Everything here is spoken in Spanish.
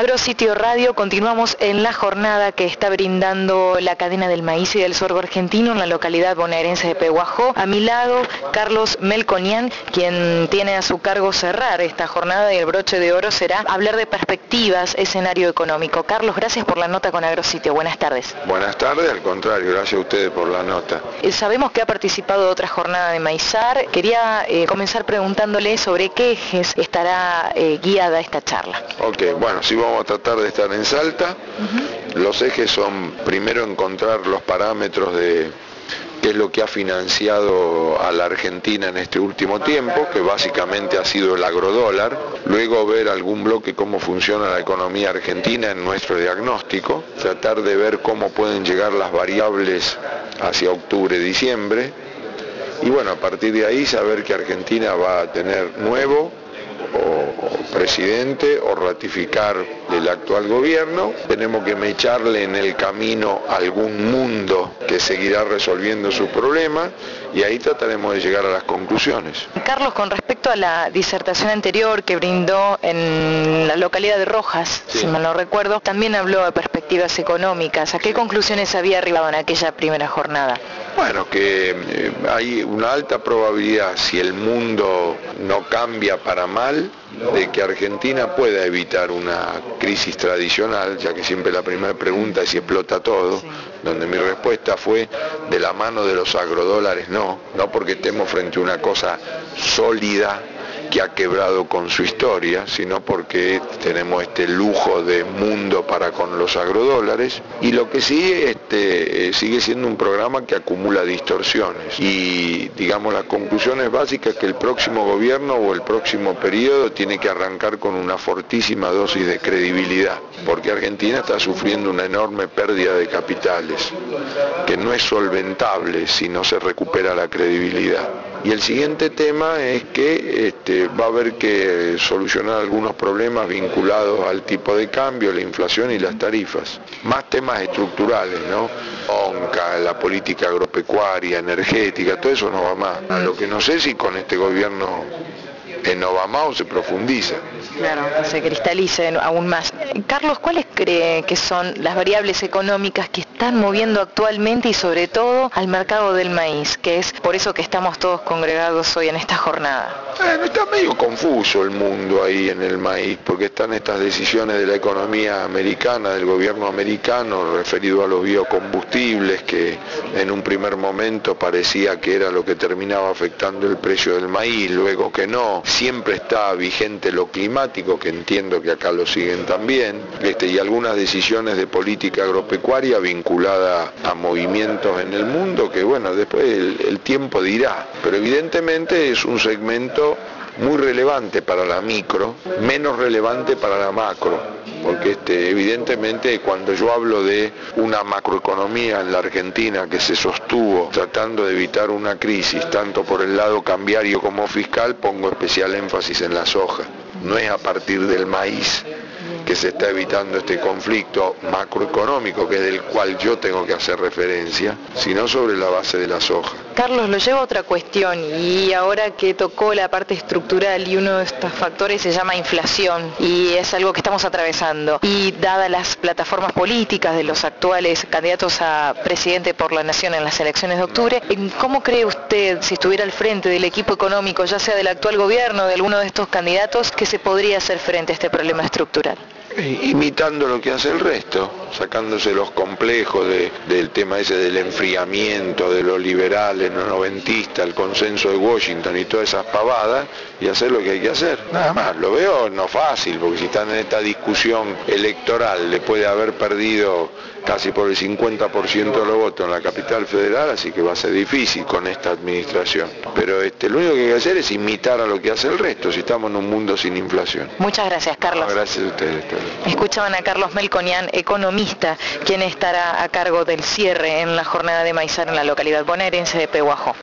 Agrositio Radio, continuamos en la jornada que está brindando la cadena del maíz y del sorgo argentino en la localidad bonaerense de Pehuajó. A mi lado, Carlos Melconian, quien tiene a su cargo cerrar esta jornada, y el broche de oro será hablar de perspectivas, escenario económico. Carlos, gracias por la nota con Agrositio. Buenas tardes. Buenas tardes, al contrario, gracias a ustedes por la nota. Sabemos que ha participado de otra jornada de Maizar. Quería comenzar preguntándole sobre qué ejes estará guiada esta charla. Ok, bueno, sí vamos a tratar de estar en Salta. Los ejes son, primero, encontrar los parámetros de qué es lo que ha financiado a la Argentina en este último tiempo, que básicamente ha sido el agrodólar. Luego ver algún bloque cómo funciona la economía argentina en nuestro diagnóstico. Tratar de ver cómo pueden llegar las variables hacia octubre, diciembre. Y bueno, a partir de ahí saber que Argentina va a tener nuevo presidente o ratificar el actual gobierno. Tenemos que mecharle en el camino algún mundo que seguirá resolviendo sus problemas y ahí trataremos de llegar a las conclusiones. Carlos, con respecto a la disertación anterior que brindó en la localidad de Rojas, sí, si mal no recuerdo, también habló de perspectivas económicas. ¿A qué conclusiones había arribado en aquella primera jornada? Bueno, que hay una alta probabilidad, si el mundo no cambia para mal, de que Argentina pueda evitar una crisis tradicional, ya que siempre la primera pregunta es si explota todo, sí, donde mi respuesta fue de la mano de los agrodólares no porque estemos frente a una cosa sólida que ha quebrado con su historia, sino porque tenemos este lujo de mundo para con los agrodólares, y lo que sí sigue siendo un programa que acumula distorsiones, y digamos las conclusiones básicas que el próximo gobierno o el próximo periodo tiene que arrancar con una fortísima dosis de credibilidad, porque Argentina está sufriendo una enorme pérdida de capitales, que no es solventable si no se recupera la credibilidad. Y el siguiente tema es que va a haber que solucionar algunos problemas vinculados al tipo de cambio, la inflación y las tarifas. Más temas estructurales, ¿no? La política agropecuaria, energética, todo eso no va más. Lo que no sé si con este gobierno no va más o se profundiza. Claro, se cristalice aún más. Carlos, ¿cuáles cree que son las variables económicas que están moviendo actualmente y sobre todo al mercado del maíz, que es por eso que estamos todos congregados hoy en esta jornada? Está medio confuso el mundo ahí en el maíz, porque están estas decisiones de la economía americana, del gobierno americano, referido a los biocombustibles, que en un primer momento parecía que era lo que terminaba afectando el precio del maíz, luego que no. Siempre está vigente lo climático, que entiendo que acá lo siguen también, y algunas decisiones de política agropecuaria vinculada a movimientos en el mundo, que bueno, después el tiempo dirá, pero evidentemente es un segmento muy relevante para la micro, menos relevante para la macro, porque evidentemente cuando yo hablo de una macroeconomía en la Argentina que se sostuvo tratando de evitar una crisis, tanto por el lado cambiario como fiscal, pongo especial énfasis en la soja. No es a partir del maíz que se está evitando este conflicto macroeconómico, que es del cual yo tengo que hacer referencia, sino sobre la base de la soja. Carlos, lo lleva a otra cuestión, y ahora que tocó la parte estructural, y uno de estos factores se llama inflación, y es algo que estamos atravesando, y dadas las plataformas políticas de los actuales candidatos a presidente por la Nación en las elecciones de octubre, ¿cómo cree usted, si estuviera al frente del equipo económico, ya sea del actual gobierno o de alguno de estos candidatos, que se podría hacer frente a este problema estructural? Imitando lo que hace el resto, sacándose los complejos del tema ese del enfriamiento, de lo liberal, de lo noventista, el consenso de Washington y todas esas pavadas, y hacer lo que hay que hacer. Nada más, lo veo no fácil, porque si están en esta discusión electoral, después de haber perdido casi por el 50% de los votos en la capital federal, así que va a ser difícil con esta administración. Pero lo único que hay que hacer es imitar a lo que hace el resto, si estamos en un mundo sin inflación. Muchas gracias, Carlos. No, gracias a ustedes. Escuchaban a Carlos Melconian, economista, quien estará a cargo del cierre en la jornada de Maizar en la localidad bonaerense de Pehuajó.